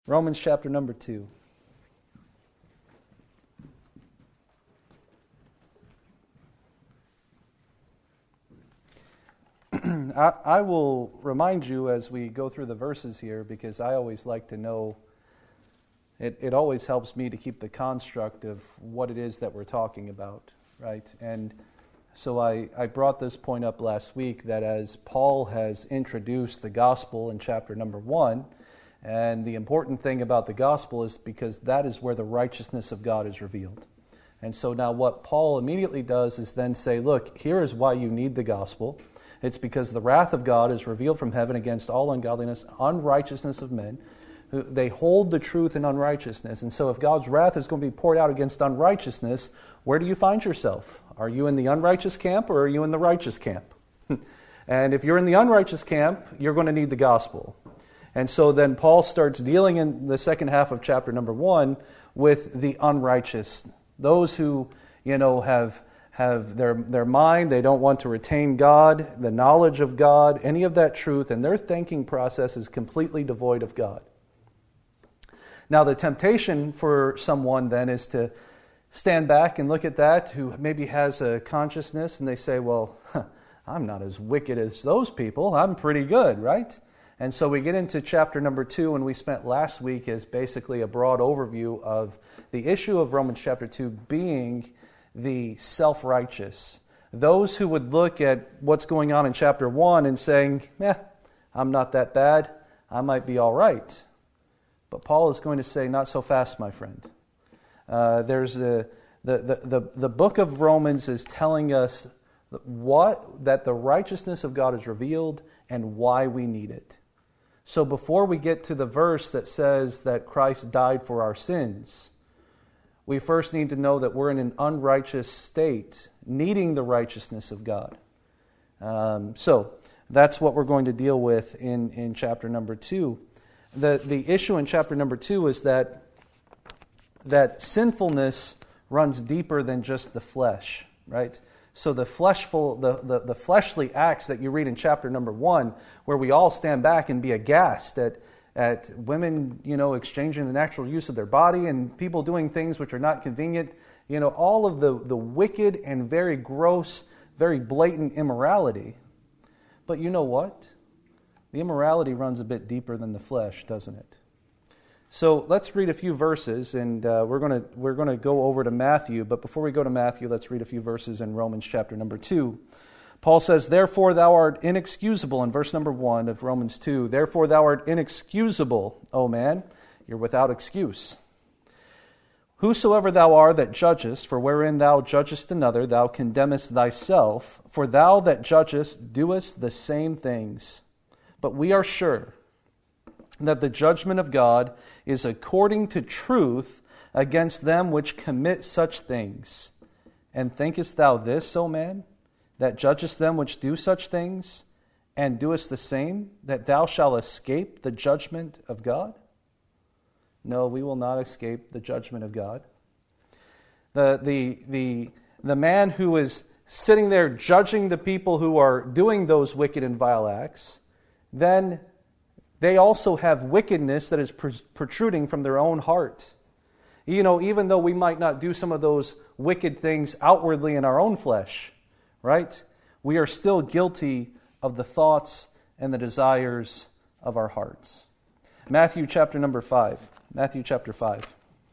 Romans chapter number 2. I will remind you as we go through the verses here, because I always like to know, it always helps me to keep the construct of what it is that we're talking about, right? And so I brought this point up last week that as Paul has introduced the gospel in chapter number 1, and the important thing about the gospel is because that is where the righteousness of God is revealed. And so now what Paul immediately does is then say, look, here is why you need the gospel. It's because the wrath of God is revealed from heaven against all ungodliness, unrighteousness of men. They hold the truth in unrighteousness. And so if God's wrath is going to be poured out against unrighteousness, where do you find yourself? Are you in the unrighteous camp or are you in the righteous camp? And if you're in the unrighteous camp, you're going to need the gospel. And so then Paul starts dealing in the second half of chapter number 1 with the unrighteous. Those who, have their mind, they don't want to retain God, the knowledge of God, any of that truth, and their thinking process is completely devoid of God. Now the temptation for someone then is to stand back and look at that, who maybe has a consciousness, and they say, well, I'm not as wicked as those people, I'm pretty good, right? And so we get into chapter number 2, and we spent last week as basically a broad overview of the issue of Romans chapter 2 being the self-righteous. Those who would look at what's going on in chapter 1 and saying, I'm not that bad, I might be all right. But Paul is going to say, not so fast, my friend. There's the book of Romans is telling us that the righteousness of God is revealed and why we need it. So before we get to the verse that says that Christ died for our sins, we first need to know that we're in an unrighteous state, needing the righteousness of God. So that's what we're going to deal with in chapter number 2. The issue in chapter number 2 is that sinfulness runs deeper than just the flesh, right? So the fleshly acts that you read in chapter number 1, where we all stand back and be aghast at women, exchanging the natural use of their body and people doing things which are not convenient, all of the wicked and very gross, very blatant immorality. But you know what? The immorality runs a bit deeper than the flesh, doesn't it? So let's read a few verses, and we're going to go over to Matthew. But before we go to Matthew, let's read a few verses in Romans chapter number 2. Paul says, "Therefore thou art inexcusable," in verse number 1 of Romans 2. "Therefore thou art inexcusable, O man, you're without excuse. Whosoever thou art that judgest, for wherein thou judgest another, thou condemnest thyself. For thou that judgest doest the same things. But we are sure that the judgment of God is according to truth against them which commit such things. And thinkest thou this, O man, that judgest them which do such things, and doest the same, that thou shalt escape the judgment of God? No, we will not escape the judgment of God." The man who is sitting there judging the people who are doing those wicked and vile acts, then they also have wickedness that is protruding from their own heart. Even though we might not do some of those wicked things outwardly in our own flesh, right? We are still guilty of the thoughts and the desires of our hearts. Matthew chapter number 5. Matthew chapter 5.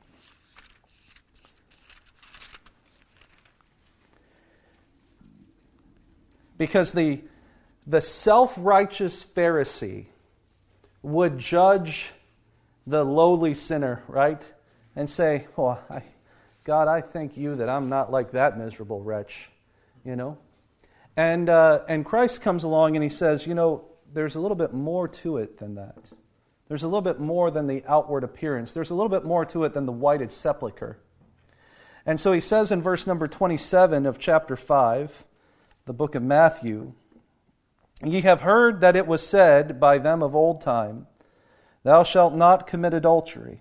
Because the self-righteous Pharisee would judge the lowly sinner, right? And say, God, I thank you that I'm not like that miserable wretch, And Christ comes along and he says, there's a little bit more to it than that. There's a little bit more than the outward appearance. There's a little bit more to it than the whited sepulchre. And so he says in verse number 27 of chapter 5, the book of Matthew, "Ye have heard that it was said by them of old time, Thou shalt not commit adultery."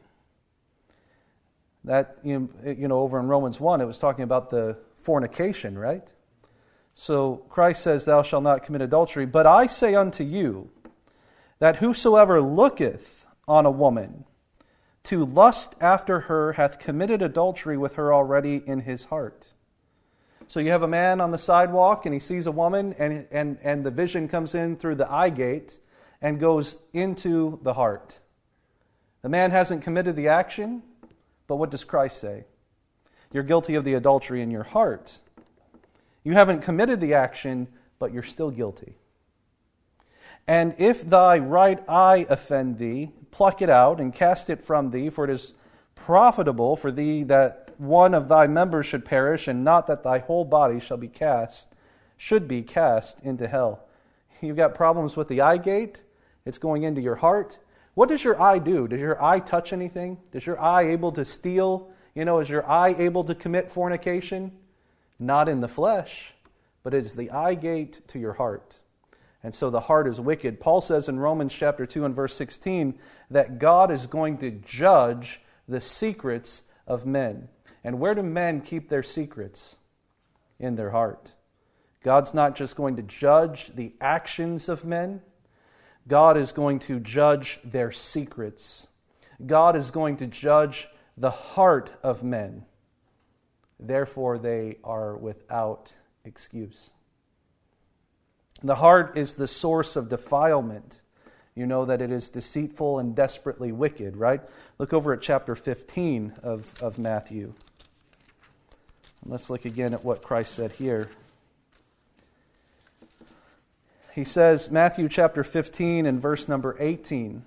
That, over in Romans 1, it was talking about the fornication, right? So Christ says, "Thou shalt not commit adultery. But I say unto you, that whosoever looketh on a woman to lust after her hath committed adultery with her already in his heart. So you have a man on the sidewalk and he sees a woman and the vision comes in through the eye gate and goes into the heart. The man hasn't committed the action, but what does Christ say? You're guilty of the adultery in your heart. You haven't committed the action, but you're still guilty. And if thy right eye offend thee, pluck it out and cast it from thee, for it is profitable for thee that one of thy members should perish, and not that thy whole body should be cast into hell. You've got problems with the eye gate. It's going into your heart. What does your eye do? Does your eye touch anything? Does your eye able to steal? Is your eye able to commit fornication? Not in the flesh, but it is the eye gate to your heart. And so the heart is wicked. Paul says in Romans chapter 2 and verse 16 that God is going to judge the secrets of men. And where do men keep their secrets? In their heart. God's not just going to judge the actions of men. God is going to judge their secrets. God is going to judge the heart of men. Therefore, they are without excuse. The heart is the source of defilement. You know that it is deceitful and desperately wicked, right? Look over at chapter 15 of Matthew. Let's look again at what Christ said here. He says, Matthew chapter 15 and verse number 18.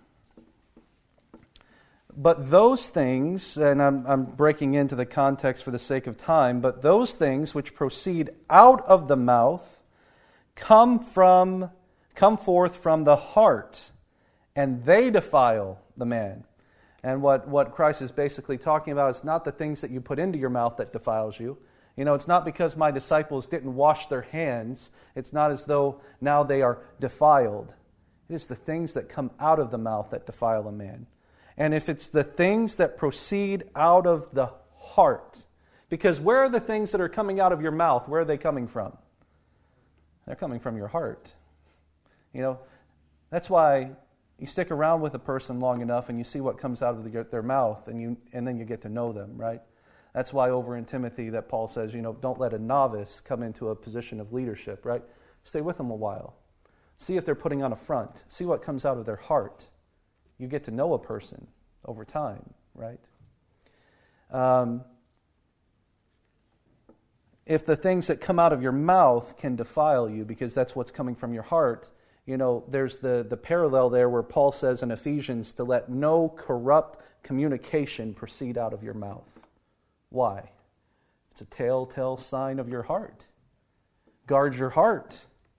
But those things, and I'm breaking into the context for the sake of time, but those things which proceed out of the mouth come forth from the heart, and they defile the man. And what Christ is basically talking about is not the things that you put into your mouth that defiles you. It's not because my disciples didn't wash their hands. It's not as though now they are defiled. It is the things that come out of the mouth that defile a man. And if it's the things that proceed out of the heart, because where are the things that are coming out of your mouth? Where are they coming from? They're coming from your heart. That's why you stick around with a person long enough and you see what comes out of their mouth, and then you get to know them, right? That's why over in Timothy that Paul says, don't let a novice come into a position of leadership, right? Stay with them a while. See if they're putting on a front. See what comes out of their heart. You get to know a person over time, right? If the things that come out of your mouth can defile you, because that's what's coming from your heart, there's the parallel there where Paul says in Ephesians to let no corrupt communication proceed out of your mouth. Why? It's a telltale sign of your heart. Guard your heart.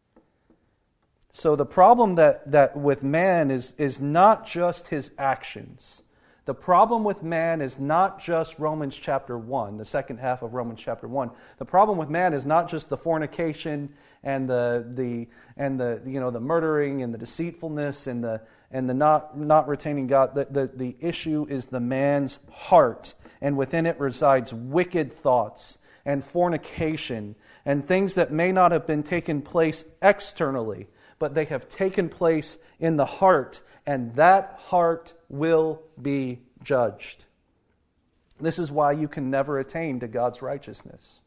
So the problem that with man is not just his actions. The problem with man is not just Romans chapter 1, the second half of Romans chapter 1. The problem with man is not just the fornication and the murdering and the deceitfulness and the not retaining God. The issue is the man's heart, and within it resides wicked thoughts and fornication and things that may not have been taken place externally, but they have taken place in the heart, and that heart will be judged. This is why you can never attain to God's righteousness.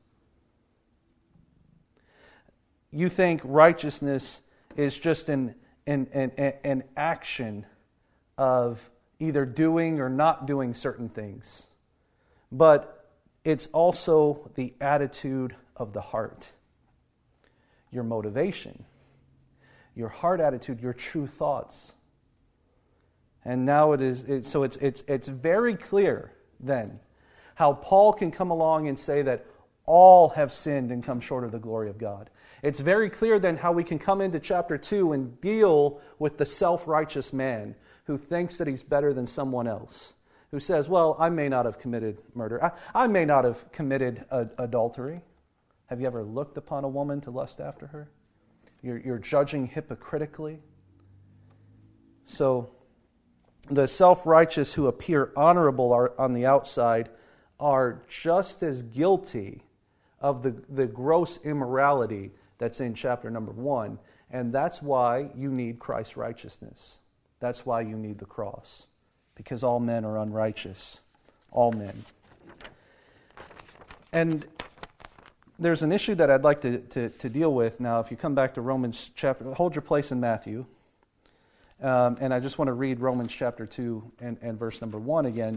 You think righteousness is just an action of either doing or not doing certain things, but it's also the attitude of the heart, your motivation, your heart attitude, your true thoughts. And now it's very clear then how Paul can come along and say that all have sinned and come short of the glory of God. It's very clear then how we can come into chapter 2 and deal with the self-righteous man who thinks that he's better than someone else, who says, well, I may not have committed murder. I may not have committed adultery. Have you ever looked upon a woman to lust after her? You're judging hypocritically. So the self-righteous who appear honorable on the outside are just as guilty of the gross immorality that's in chapter number 1. And that's why you need Christ's righteousness. That's why you need the cross. because all men are unrighteous. All men. And there's an issue that I'd like to deal with now. If you come back to Romans chapter, hold your place in Matthew. And I just want to read Romans chapter 2 and verse number 1 again.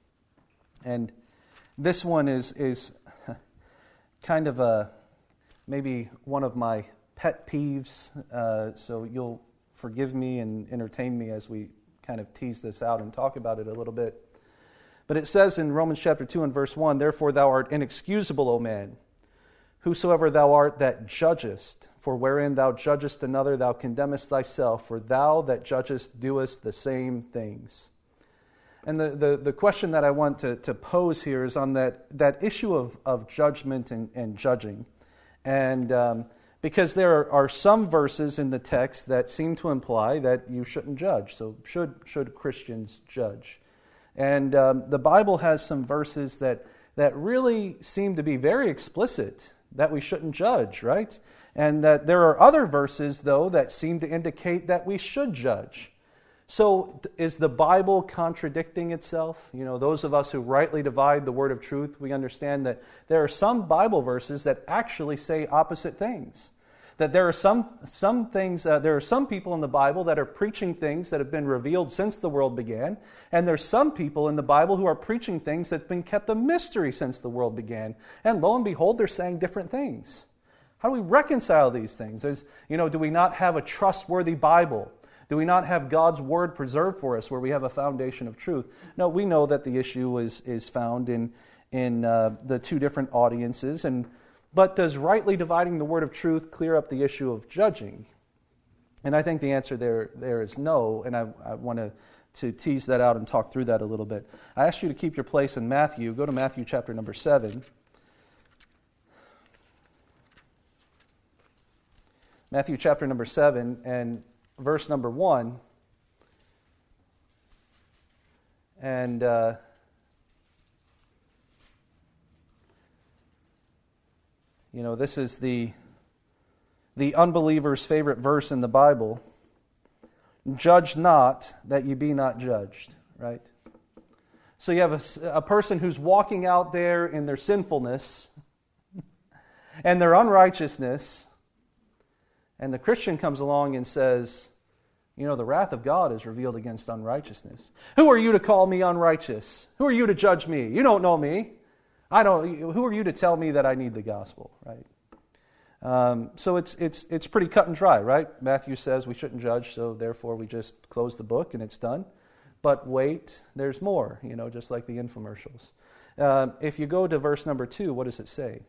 And this one is kind of maybe one of my pet peeves, so you'll forgive me and entertain me as we kind of tease this out and talk about it a little bit. But it says in Romans chapter 2 and verse 1, "Therefore thou art inexcusable, O man, whosoever thou art that judgest, for wherein thou judgest another, thou condemnest thyself, for thou that judgest doest the same things." And the question that I want to pose here is on that issue of judgment and judging. And because there are some verses in the text that seem to imply that you shouldn't judge. So should Christians judge? And the Bible has some verses that really seem to be very explicit that we shouldn't judge, right? And that there are other verses, though, that seem to indicate that we should judge. So is the Bible contradicting itself? You know, those of us who rightly divide the word of truth, we understand that there are some Bible verses that actually say opposite things. That there are some things, there are some people in the Bible that are preaching things that have been revealed since the world began, and there's some people in the Bible who are preaching things that have been kept a mystery since the world began. And lo and behold, they're saying different things. How do we reconcile these things? Do we not have a trustworthy Bible? Do we not have God's Word preserved for us where we have a foundation of truth? No, we know that the issue is found in the two different audiences. But does rightly dividing the Word of truth clear up the issue of judging? And I think the answer there is no, and I want to tease that out and talk through that a little bit. I ask you to keep your place in Matthew. Go to Matthew chapter number 7. Matthew chapter number 7 and verse number 1. And this is the unbeliever's favorite verse in the Bible. Judge not that ye be not judged, right? So you have a person who's walking out there in their sinfulness and their unrighteousness, and the Christian comes along and says, the wrath of God is revealed against unrighteousness. Who are you to call me unrighteous? Who are you to judge me? You don't know me. Who are you to tell me that I need the gospel, right? So it's pretty cut and dry, right? Matthew says we shouldn't judge, so therefore we just close the book and it's done. But wait, there's more, just like the infomercials. If you go to verse number 2, what does it say?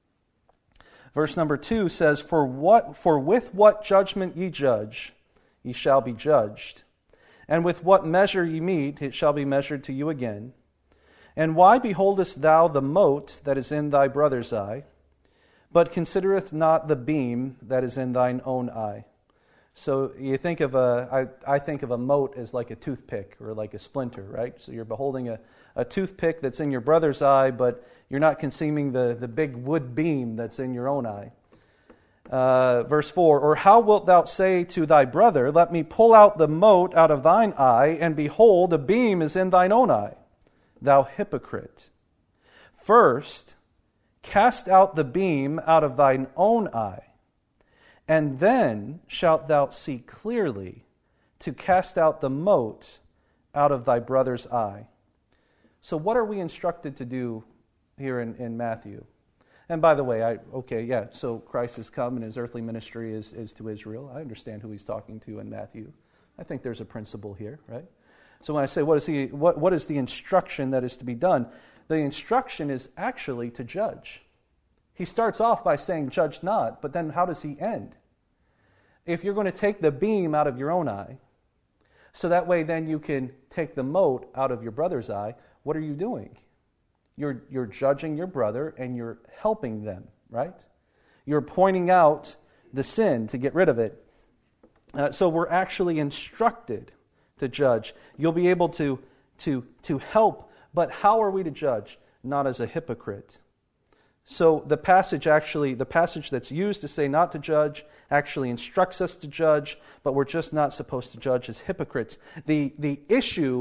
Verse number 2 says, For with what judgment ye judge, ye shall be judged. And with what measure ye mete, it shall be measured to you again. And why beholdest thou the mote that is in thy brother's eye, but considereth not the beam that is in thine own eye? So you think of I think of a mote as like a toothpick or like a splinter, right? So you're beholding a toothpick that's in your brother's eye, but you're not conceiving the big wood beam that's in your own eye. Verse 4, Or how wilt thou say to thy brother, Let me pull out the mote out of thine eye, and behold, a beam is in thine own eye? Thou hypocrite. First, cast out the beam out of thine own eye, and then shalt thou see clearly to cast out the mote out of thy brother's eye. So what are we instructed to do here in Matthew? And by the way, so Christ has come and his earthly ministry is to Israel. I understand who he's talking to in Matthew. I think there's a principle here, right? So when I say what is the instruction that is to be done, the instruction is actually to judge. He starts off by saying, judge not, but then how does he end? If you're going to take the beam out of your own eye, so that way then you can take the mote out of your brother's eye, what are you doing? You're judging your brother and you're helping them, right? You're pointing out the sin to get rid of it. So we're actually instructed to judge. You'll be able to help, but how are we to judge? Not as a hypocrite. So the passage that's used to say not to judge actually instructs us to judge, but we're just not supposed to judge as hypocrites. The issue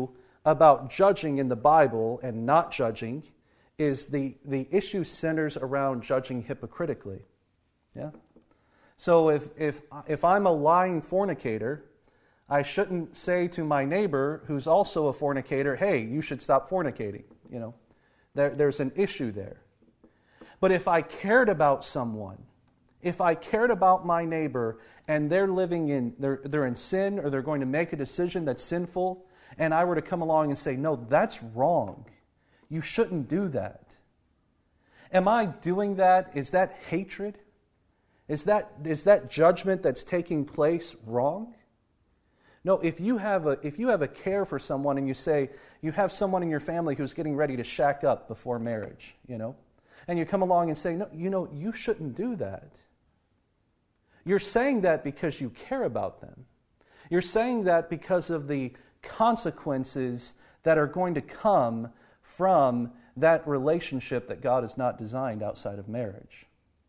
about judging in the Bible and not judging is the issue centers around judging hypocritically. Yeah? So if I'm a lying fornicator, I shouldn't say to my neighbor who's also a fornicator, hey, you should stop fornicating. There's an issue there. But if I cared about someone, if I cared about my neighbor and they're in sin, or they're going to make a decision that's sinful, and I were to come along and say, no, that's wrong. You shouldn't do that. Am I doing that? Is that hatred? Is that judgment that's taking place wrong? No, if you have a care for someone and you say you have someone in your family who's getting ready to shack up before marriage, and you come along and say, no, you shouldn't do that. You're saying that because you care about them. You're saying that because of the consequences that are going to come from that relationship that God has not designed outside of marriage.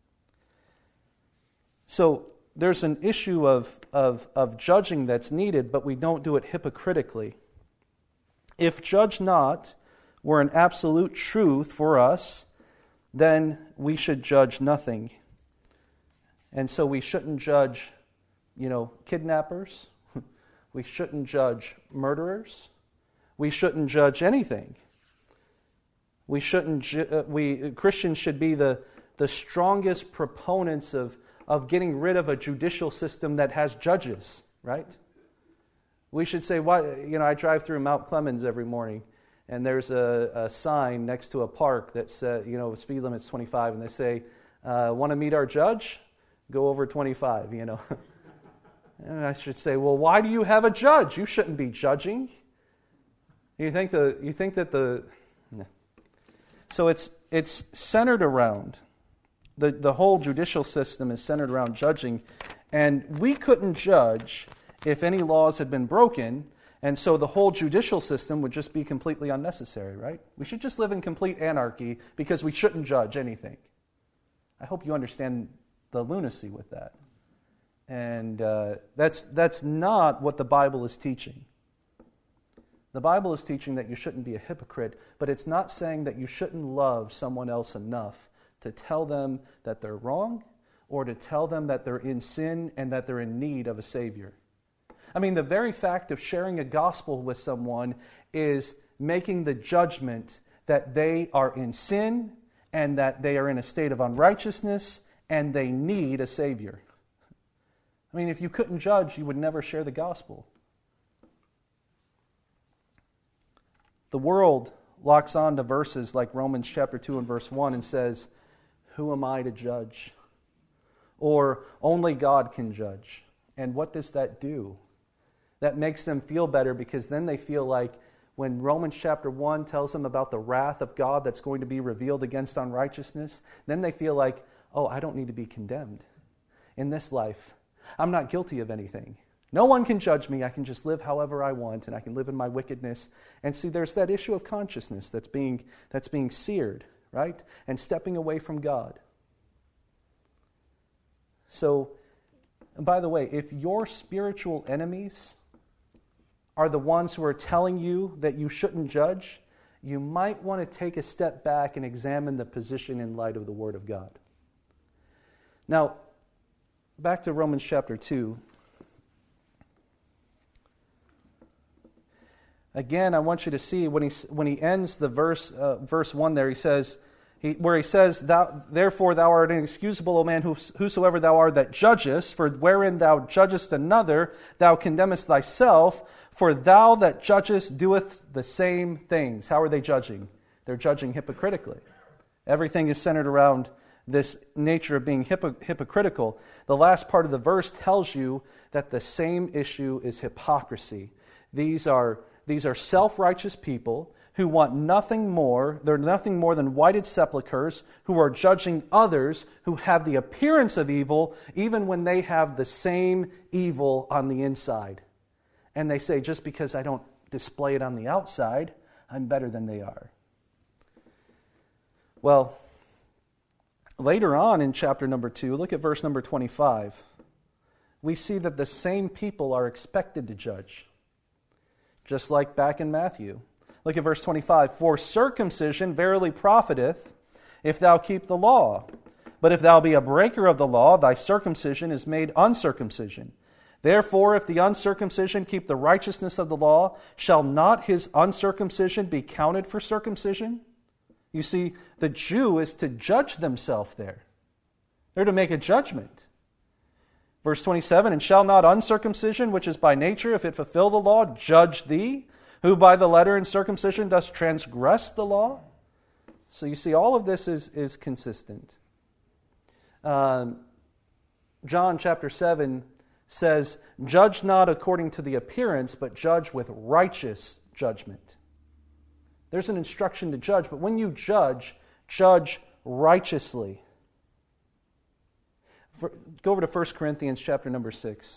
So there's an issue of judging that's needed, but we don't do it hypocritically. If judge not were an absolute truth for us, then we should judge nothing. And so we shouldn't judge, kidnappers. We shouldn't judge murderers. We shouldn't judge anything. Christians should be the strongest proponents of getting rid of a judicial system that has judges, right? We should say, I drive through Mount Clemens every morning, and there's a sign next to a park that says, speed limit's 25, and they say, want to meet our judge? Go over 25, And I should say, well, why do you have a judge? You shouldn't be judging. So it's centered around, the whole judicial system is centered around judging, and we couldn't judge if any laws had been broken, and so the whole judicial system would just be completely unnecessary, right? We should just live in complete anarchy because we shouldn't judge anything. I hope you understand the lunacy with that. And that's not what the Bible is teaching. The Bible is teaching that you shouldn't be a hypocrite, but it's not saying that you shouldn't love someone else enough to tell them that they're wrong or to tell them that they're in sin and that they're in need of a Savior. I mean, the very fact of sharing a gospel with someone is making the judgment that they are in sin and that they are in a state of unrighteousness and they need a Savior. I mean, if you couldn't judge, you would never share the gospel. The world locks on to verses like Romans chapter 2 and verse 1 and says, who am I to judge? Or only God can judge. And what does that do? That makes them feel better because then they feel like when Romans chapter 1 tells them about the wrath of God that's going to be revealed against unrighteousness, then they feel like, oh, I don't need to be condemned in this life. I'm not guilty of anything. No one can judge me. I can just live however I want, and I can live in my wickedness. And see, there's that issue of consciousness that's being seared, right? And stepping away from God. So, and by the way, if your spiritual enemies are the ones who are telling you that you shouldn't judge, you might want to take a step back and examine the position in light of the Word of God. Now, back to Romans chapter 2. Again, I want you to see when he ends the verse 1 there, he says, therefore thou art inexcusable, O man, whosoever thou art that judgest, for wherein thou judgest another, thou condemnest thyself, for thou that judgest doeth the same things. How are they judging? They're judging hypocritically. Everything is centered around this nature of being hypocritical. The last part of the verse tells you that the same issue is hypocrisy. These are self-righteous people who want nothing more. They're nothing more than whited sepulchres who are judging others who have the appearance of evil even when they have the same evil on the inside. And they say, just because I don't display it on the outside, I'm better than they are. Well, later on in chapter number 2, look at verse number 25. We see that the same people are expected to judge. just like back in Matthew. Look at verse 25. For circumcision verily profiteth, if thou keep the law. But if thou be a breaker of the law, thy circumcision is made uncircumcision. Therefore, if the uncircumcision keep the righteousness of the law, shall not his uncircumcision be counted for circumcision? You see, the Jew is to judge themselves there. They're to make a judgment. Verse 27, and shall not uncircumcision, which is by nature, if it fulfill the law, judge thee, who by the letter in circumcision does transgress the law? So you see, all of this is consistent. John chapter 7 says, judge not according to the appearance, but judge with righteous judgment. There's an instruction to judge, but when you judge, judge righteously. Go over to 1 Corinthians chapter number 6.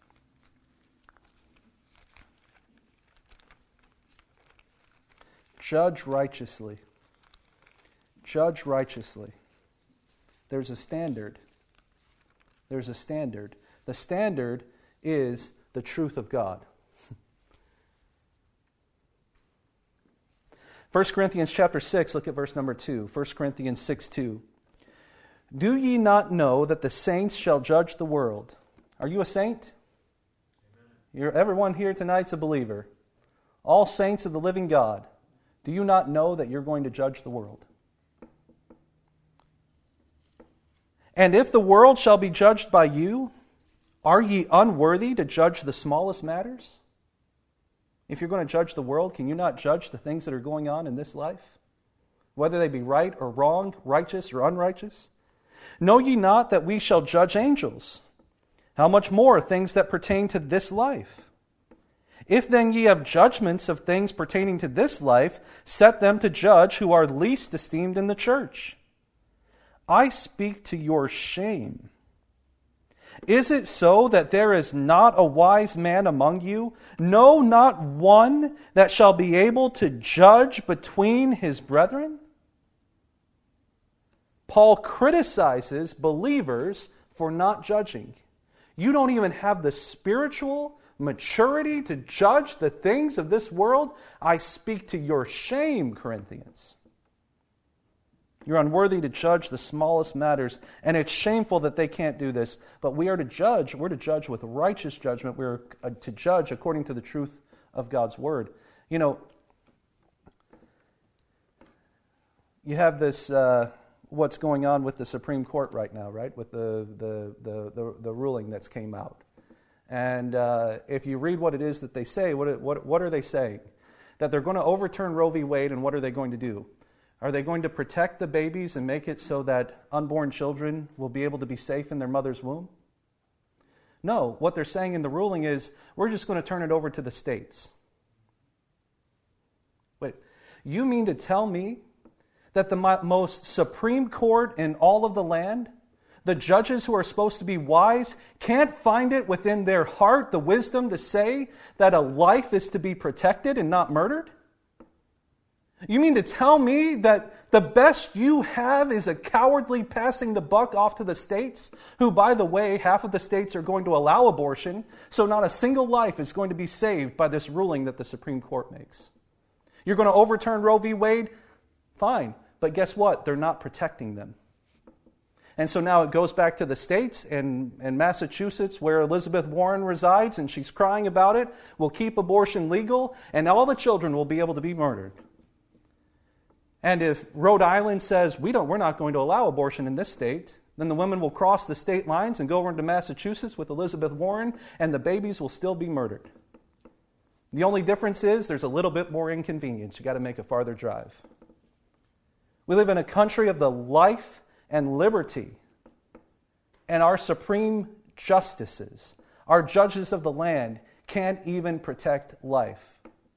Judge righteously. Judge righteously. There's a standard. There's a standard. The standard is the truth of God. 1 Corinthians chapter 6, look at verse number 2. 1 Corinthians 6:2. Do ye not know that the saints shall judge the world? Are you a saint? Everyone here tonight's a believer. All saints of the living God. Do you not know that you're going to judge the world? And if the world shall be judged by you, are ye unworthy to judge the smallest matters? If you're going to judge the world, can you not judge the things that are going on in this life? Whether they be right or wrong, righteous or unrighteous? Know ye not that we shall judge angels? How much more things that pertain to this life? If then ye have judgments of things pertaining to this life, set them to judge who are least esteemed in the church. I speak to your shame. Is it so that there is not a wise man among you? No, not one that shall be able to judge between his brethren? Paul criticizes believers for not judging. You don't even have the spiritual maturity to judge the things of this world. I speak to your shame, Corinthians. You're unworthy to judge the smallest matters, and it's shameful that they can't do this. But we are to judge. We're to judge with righteous judgment. We're to judge according to the truth of God's Word. You know, you have this, what's going on with the Supreme Court right now, right? With the ruling that's came out. And if you read what it is that they say, what are they saying? That they're going to overturn Roe v. Wade, and what are they going to do? Are they going to protect the babies and make it so that unborn children will be able to be safe in their mother's womb? No, what they're saying in the ruling is, we're just going to turn it over to the states. Wait, you mean to tell me that the most supreme court in all of the land, the judges who are supposed to be wise, can't find it within their heart the wisdom to say that a life is to be protected and not murdered? You mean to tell me that the best you have is a cowardly passing the buck off to the states, who, by the way, half of the states are going to allow abortion, so not a single life is going to be saved by this ruling that the Supreme Court makes? You're going to overturn Roe v. Wade? Fine. But guess what? They're not protecting them. And so now it goes back to the states, and Massachusetts, where Elizabeth Warren resides, and she's crying about it, will keep abortion legal, and all the children will be able to be murdered. And if Rhode Island says, we're not going to allow abortion in this state, then the women will cross the state lines and go over into Massachusetts with Elizabeth Warren, and the babies will still be murdered. The only difference is there's a little bit more inconvenience. You got to make a farther drive. We live in a country of the life and liberty, and our supreme justices, our judges of the land, can't even protect life.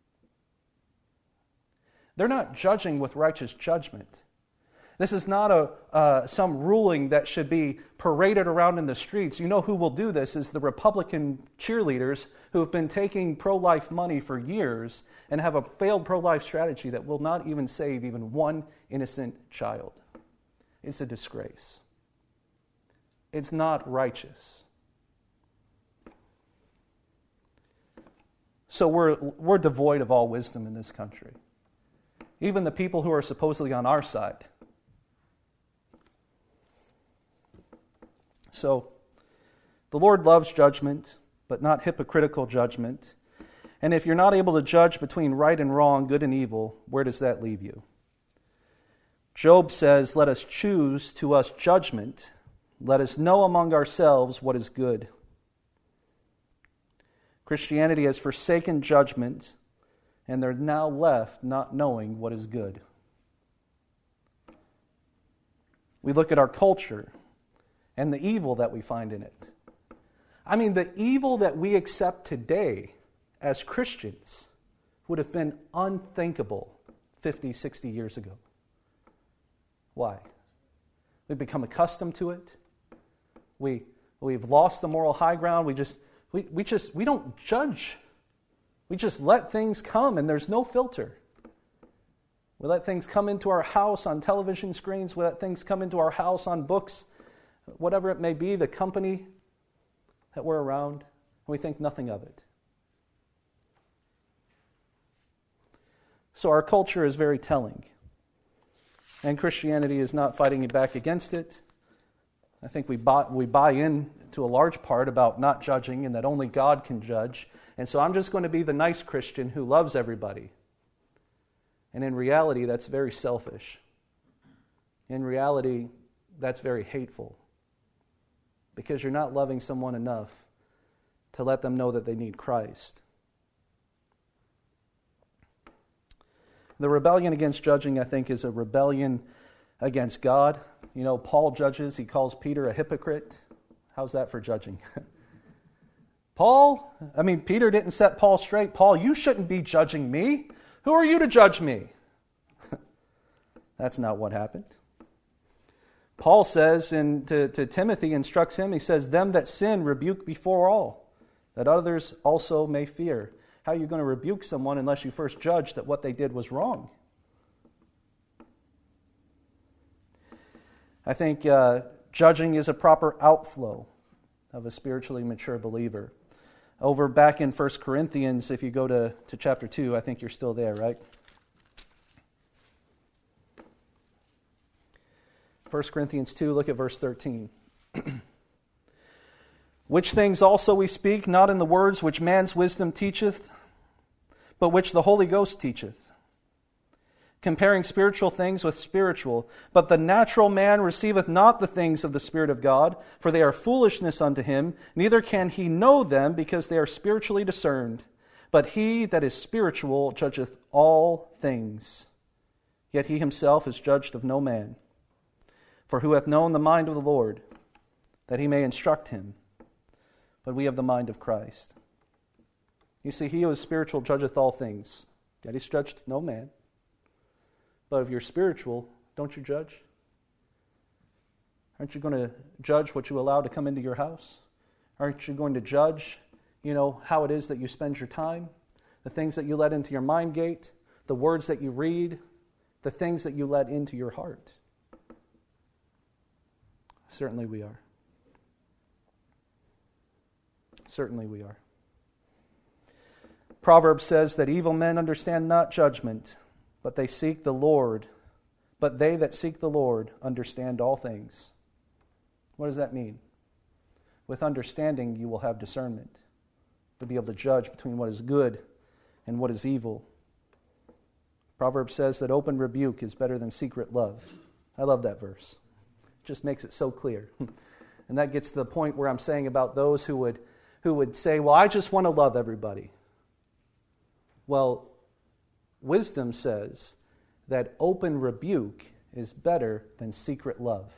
They're not judging with righteous judgment. This is not some ruling that should be paraded around in the streets. You know who will do this is the Republican cheerleaders who have been taking pro-life money for years and have a failed pro-life strategy that will not even save even one innocent child. It's a disgrace. It's not righteous. So we're devoid of all wisdom in this country. Even the people who are supposedly on our side. So, the Lord loves judgment, but not hypocritical judgment. And if you're not able to judge between right and wrong, good and evil, where does that leave you? Job says, "Let us choose to us judgment. Let us know among ourselves what is good." Christianity has forsaken judgment, and they're now left not knowing what is good. We look at our culture and the evil that we find in it. I mean, the evil that we accept today as Christians would have been unthinkable 50, 60 years ago. Why? We've become accustomed to it. We've lost the moral high ground. We don't judge. We just let things come, and there's no filter. We let things come into our house on television screens. We let things come into our house on books, whatever it may be, the company that we're around, and we think nothing of it. So our culture is very telling, and Christianity is not fighting back against it. I think we buy in to a large part about not judging and that only God can judge, and so I'm just going to be the nice Christian who loves everybody. And in reality, that's very selfish. In reality, that's very hateful. Because you're not loving someone enough to let them know that they need Christ. The rebellion against judging, I think, is a rebellion against God. You know, Paul judges. He calls Peter a hypocrite. How's that for judging? Peter didn't set Paul straight. Paul, you shouldn't be judging me. Who are you to judge me? That's not what happened. Paul says to Timothy, instructs him, he says, "Them that sin rebuke before all, that others also may fear." How are you going to rebuke someone unless you first judge that what they did was wrong? I think judging is a proper outflow of a spiritually mature believer. Over back in 1 Corinthians, if you go to chapter 2, I think you're still there, right? 1 Corinthians 2, look at verse 13. "Which things also we speak, not in the words which man's wisdom teacheth, but which the Holy Ghost teacheth, comparing spiritual things with spiritual. But the natural man receiveth not the things of the Spirit of God, for they are foolishness unto him, neither can he know them, because they are spiritually discerned. But he that is spiritual judgeth all things, yet he himself is judged of no man. For who hath known the mind of the Lord, that he may instruct him? But we have the mind of Christ." You see, he who is spiritual judgeth all things, yet he's judged no man. But if you're spiritual, don't you judge? Aren't you going to judge what you allow to come into your house? Aren't you going to judge, how it is that you spend your time? The things that you let into your mind gate, the words that you read, the things that you let into your heart. Certainly we are. Certainly we are. Proverbs says that evil men understand not judgment, but they seek the Lord. But they that seek the Lord understand all things. What does that mean? With understanding, you will have discernment. You'll be able to judge between what is good and what is evil. Proverbs says that open rebuke is better than secret love. I love that verse. It just makes it so clear. And that gets to the point where I'm saying about those who would say, well, I just want to love everybody. Well, wisdom says that open rebuke is better than secret love.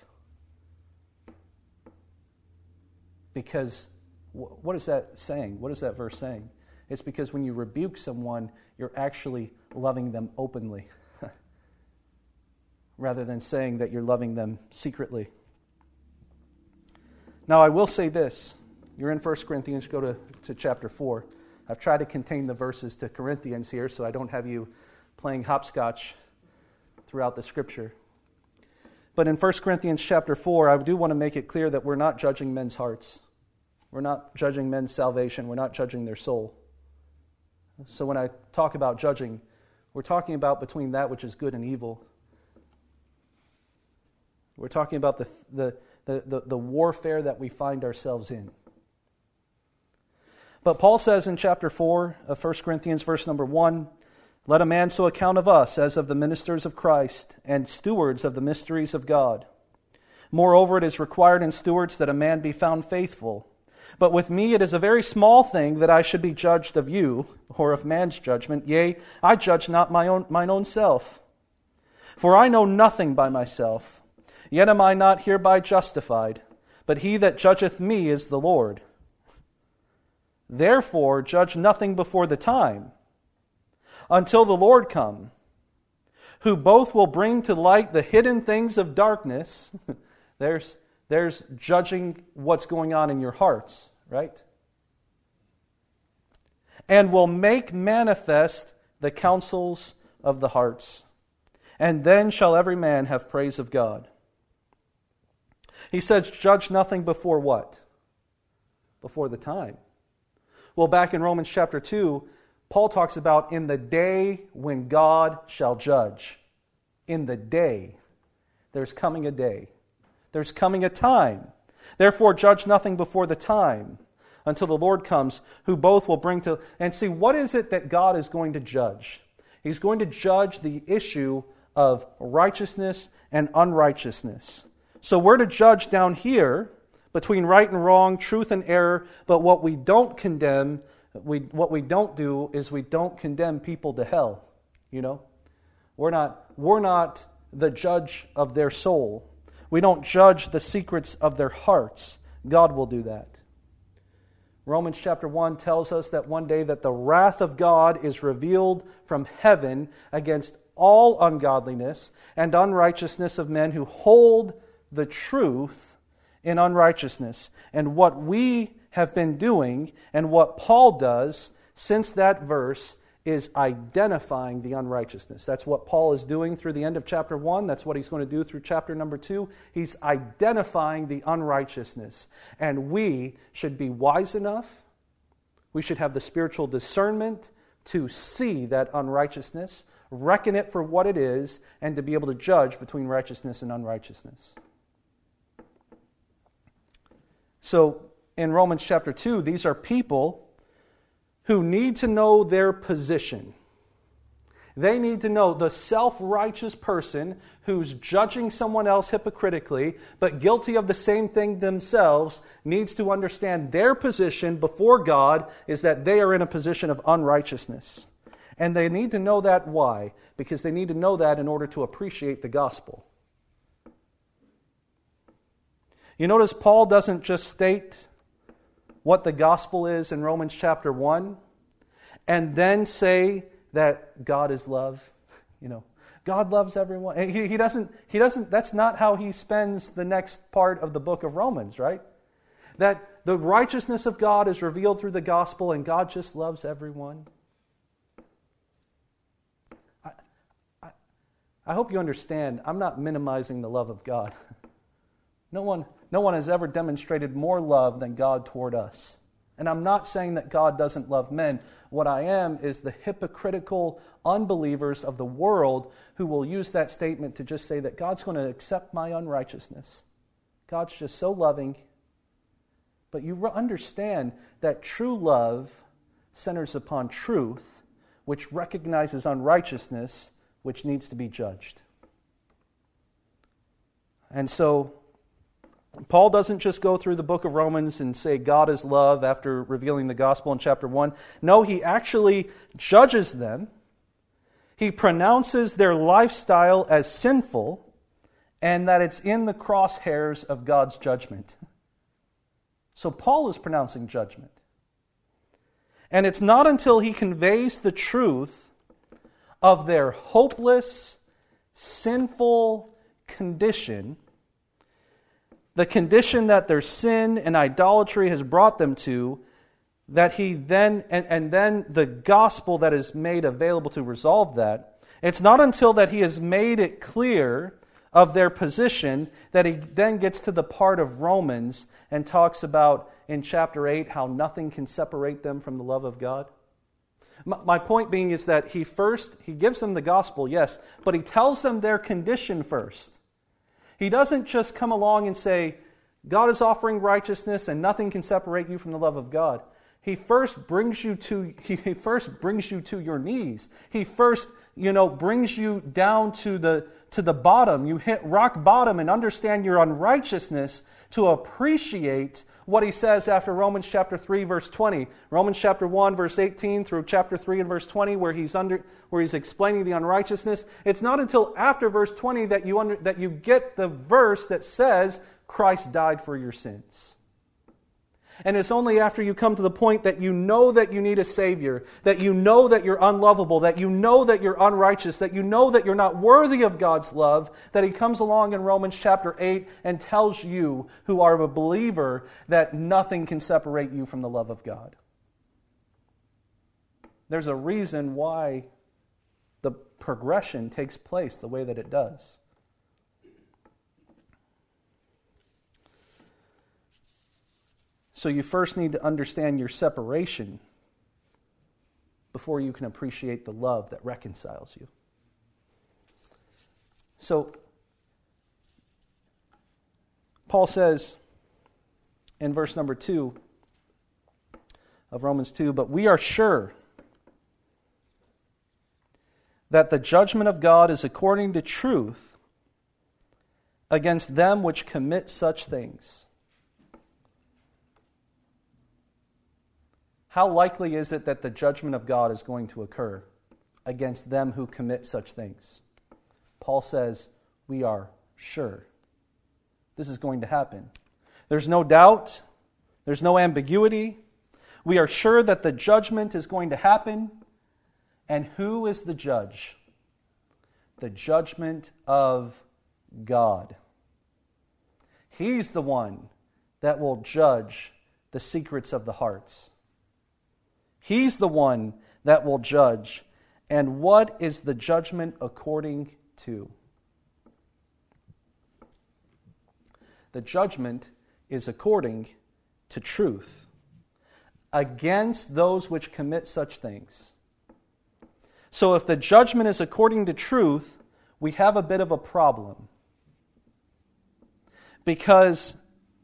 Because what is that saying? What is that verse saying? It's because when you rebuke someone, you're actually loving them openly, rather than saying that you're loving them secretly. Now, I will say this. You're in 1 Corinthians, go to chapter 4. I've tried to contain the verses to Corinthians here so I don't have you playing hopscotch throughout the Scripture. But in 1 Corinthians chapter 4, I do want to make it clear that we're not judging men's hearts. We're not judging men's salvation. We're not judging their soul. So when I talk about judging, we're talking about between that which is good and evil. We're talking about the warfare that we find ourselves in. But Paul says in chapter 4 of 1 Corinthians, verse number 1, "Let a man so account of us as of the ministers of Christ and stewards of the mysteries of God. Moreover, it is required in stewards that a man be found faithful. But with me it is a very small thing that I should be judged of you, or of man's judgment. Yea, I judge not mine own self. For I know nothing by myself. Yet am I not hereby justified, but he that judgeth me is the Lord. Therefore judge nothing before the time, until the Lord come, who both will bring to light the hidden things of darkness." There's judging what's going on in your hearts, right? "And will make manifest the counsels of the hearts. And then shall every man have praise of God." He says, judge nothing before what? Before the time. Well, back in Romans chapter 2, Paul talks about in the day when God shall judge. In the day. There's coming a day. There's coming a time. Therefore, judge nothing before the time, until the Lord comes, who both will bring to... And see, what is it that God is going to judge? He's going to judge the issue of righteousness and unrighteousness. So we're to judge down here between right and wrong, truth and error, but what we don't condemn, what we don't do is we don't condemn people to hell. You know? We're not the judge of their soul. We don't judge the secrets of their hearts. God will do that. Romans chapter 1 tells us that one day that the wrath of God is revealed from heaven against all ungodliness and unrighteousness of men who hold the truth in unrighteousness. And what we have been doing and what Paul does since that verse is identifying the unrighteousness. That's what Paul is doing through the end of chapter 1. That's what he's going to do through chapter number 2. He's identifying the unrighteousness. And we should be wise enough, we should have the spiritual discernment to see that unrighteousness, reckon it for what it is, and to be able to judge between righteousness and unrighteousness. So, in Romans chapter 2, these are people who need to know their position. They need to know the self-righteous person who's judging someone else hypocritically, but guilty of the same thing themselves, needs to understand their position before God is that they are in a position of unrighteousness. And they need to know that. Why? Because they need to know that in order to appreciate the gospel. You notice Paul doesn't just state what the gospel is in Romans chapter 1 and then say that God is love. You know, God loves everyone. And he doesn't, that's not how he spends the next part of the book of Romans, right? That the righteousness of God is revealed through the gospel and God just loves everyone. I hope you understand, I'm not minimizing the love of God. No one has ever demonstrated more love than God toward us. And I'm not saying that God doesn't love men. What I am is the hypocritical unbelievers of the world who will use that statement to just say that God's going to accept my unrighteousness. God's just so loving. But you understand that true love centers upon truth, which recognizes unrighteousness, which needs to be judged. And so, Paul doesn't just go through the book of Romans and say God is love after revealing the gospel in chapter 1. No, he actually judges them. He pronounces their lifestyle as sinful and that it's in the crosshairs of God's judgment. So Paul is pronouncing judgment. And it's not until he conveys the truth of their hopeless, sinful condition, the condition that their sin and idolatry has brought them to, that he then, and then the gospel that is made available to resolve that. It's not until that he has made it clear of their position that he then gets to the part of Romans and talks about in chapter 8 how nothing can separate them from the love of God. My point being is that he gives them the gospel, yes, but he tells them their condition first. He doesn't just come along and say, God is offering righteousness and nothing can separate you from the love of God. He first brings you to your knees. He first, brings you down to the bottom. You hit rock bottom and understand your unrighteousness to appreciate what he says after Romans chapter 3 verse 20. Romans chapter 1 verse 18 through chapter 3 and verse 20 where he's explaining the unrighteousness. It's not until after verse 20 that you get the verse that says Christ died for your sins. And it's only after you come to the point that you know that you need a Savior, that you know that you're unlovable, that you know that you're unrighteous, that you know that you're not worthy of God's love, that He comes along in Romans chapter 8 and tells you, who are a believer, that nothing can separate you from the love of God. There's a reason why the progression takes place the way that it does. So you first need to understand your separation before you can appreciate the love that reconciles you. So, Paul says in verse number 2 of Romans 2, "But we are sure that the judgment of God is according to truth against them which commit such things." How likely is it that the judgment of God is going to occur against them who commit such things? Paul says, we are sure. This is going to happen. There's no doubt. There's no ambiguity. We are sure that the judgment is going to happen. And who is the judge? The judgment of God. He's the one that will judge the secrets of the hearts. He's the one that will judge. And what is the judgment according to? The judgment is according to truth against those which commit such things. So if the judgment is according to truth, we have a bit of a problem. Because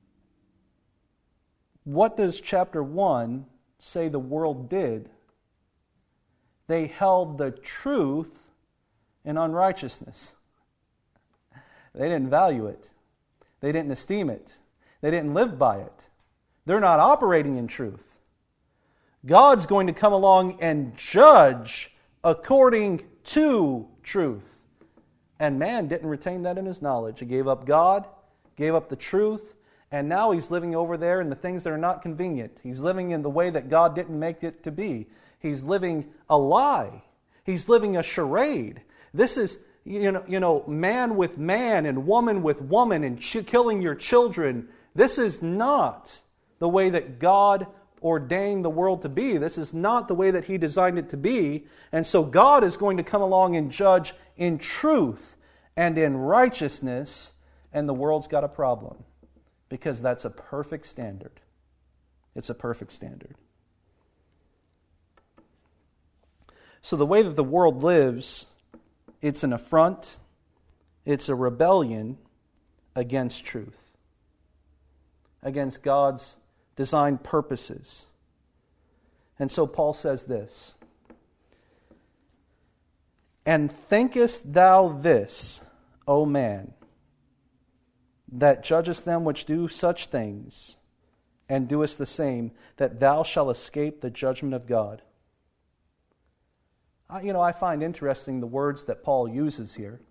what does chapter 1 say the world did? They held the truth in unrighteousness. They didn't value it. They didn't esteem it. They didn't live by it. They're not operating in truth. God's going to come along and judge according to truth. And man didn't retain that in his knowledge. He gave up God, gave up the truth, and now he's living over there in the things that are not convenient. He's living in the way that God didn't make it to be. He's living a lie. He's living a charade. This is, man with man and woman with woman and killing your children. This is not the way that God ordained the world to be. This is not the way that He designed it to be. And so God is going to come along and judge in truth and in righteousness, and the world's got a problem. Because that's a perfect standard. It's a perfect standard. So the way that the world lives, it's an affront, it's a rebellion against truth, against God's designed purposes. And so Paul says this, "And thinkest thou this, O man, that judgest them which do such things, and doest the same, that thou shalt escape the judgment of God?" I find interesting the words that Paul uses here,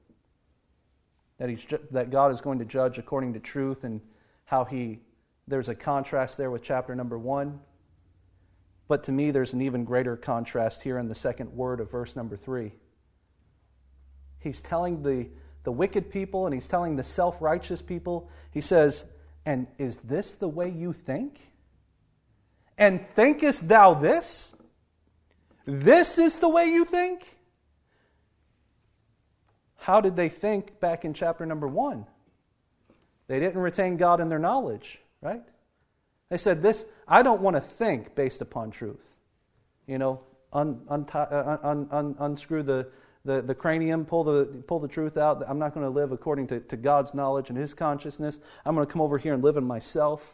that God is going to judge according to truth, and how there's a contrast there with chapter number 1. But to me, there's an even greater contrast here in the second word of verse number 3. He's telling the wicked people, and he's telling the self-righteous people, he says, "And is this the way you think? And thinkest thou this? This is the way you think?" How did they think back in chapter number 1? They didn't retain God in their knowledge, right? They said, I don't want to think based upon truth. unscrew the cranium, pull the truth out. I'm not going to live according to God's knowledge and His consciousness. I'm going to come over here and live in myself.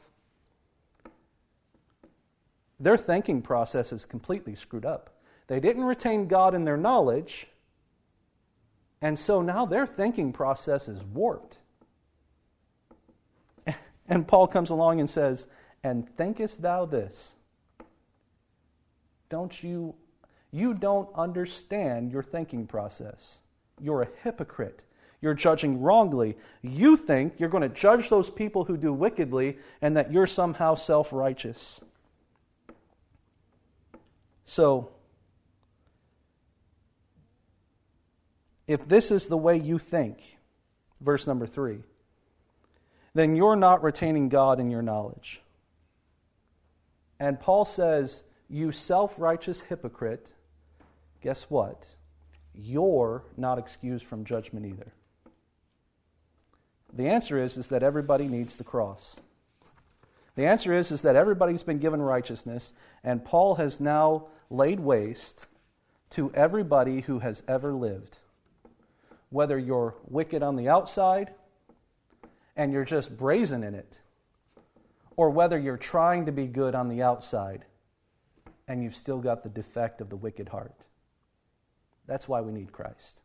Their thinking process is completely screwed up. They didn't retain God in their knowledge, and so now their thinking process is warped. And Paul comes along and says, "And thinkest thou this?" You don't understand your thinking process. You're a hypocrite. You're judging wrongly. You think you're going to judge those people who do wickedly and that you're somehow self-righteous. So, if this is the way you think, verse number 3, then you're not retaining God in your knowledge. And Paul says, you self-righteous hypocrite, guess what? You're not excused from judgment either. The answer is that everybody needs the cross. The answer is that everybody's been given righteousness, and Paul has now laid waste to everybody who has ever lived. Whether you're wicked on the outside and you're just brazen in it, or whether you're trying to be good on the outside and you've still got the defect of the wicked heart. That's why we need Christ.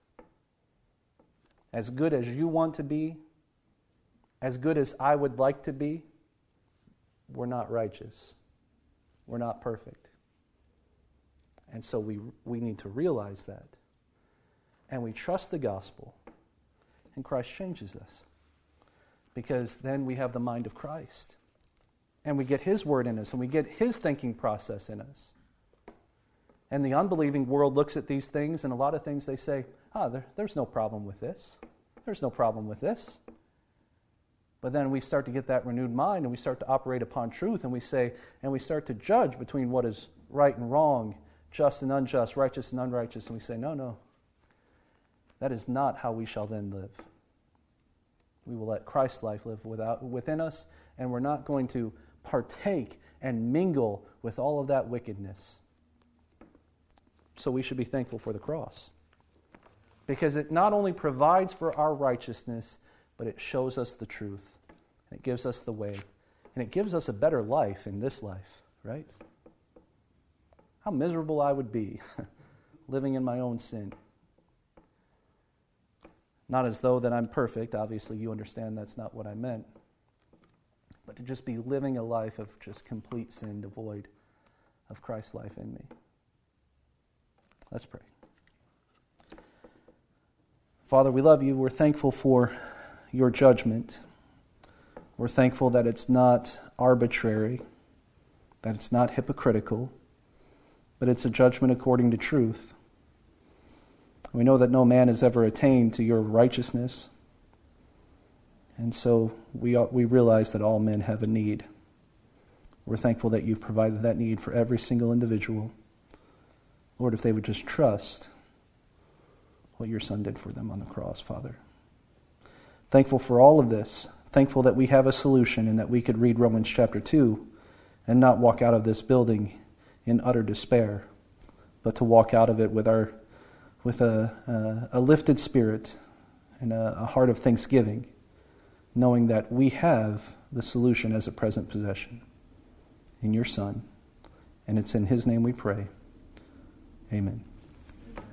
As good as you want to be, as good as I would like to be, we're not righteous. We're not perfect. And so we need to realize that. And we trust the gospel. And Christ changes us. Because then we have the mind of Christ. And we get His word in us. And we get His thinking process in us. And the unbelieving world looks at these things, and a lot of things they say, there's no problem with this. There's no problem with this. But then we start to get that renewed mind, and we start to operate upon truth, and we start to judge between what is right and wrong, just and unjust, righteous and unrighteous, and we say, no, that is not how we shall then live. We will let Christ's life live within us, and we're not going to partake and mingle with all of that wickedness. So we should be thankful for the cross, because it not only provides for our righteousness, but it shows us the truth, and it gives us the way, and it gives us a better life in this life, right? How miserable I would be living in my own sin. Not as though that I'm perfect. Obviously, you understand that's not what I meant. But to just be living a life of just complete sin, devoid of Christ's life in me. Let's pray. Father, we love you. We're thankful for your judgment. We're thankful that it's not arbitrary, that it's not hypocritical, but it's a judgment according to truth. We know that no man has ever attained to your righteousness, and so we realize that all men have a need. We're thankful that you've provided that need for every single individual. Lord, if they would just trust what your Son did for them on the cross, Father. Thankful for all of this. Thankful that we have a solution and that we could read Romans chapter 2 and not walk out of this building in utter despair, but to walk out of it with a lifted spirit and a heart of thanksgiving, knowing that we have the solution as a present possession in your Son, and it's in His name we pray. Amen.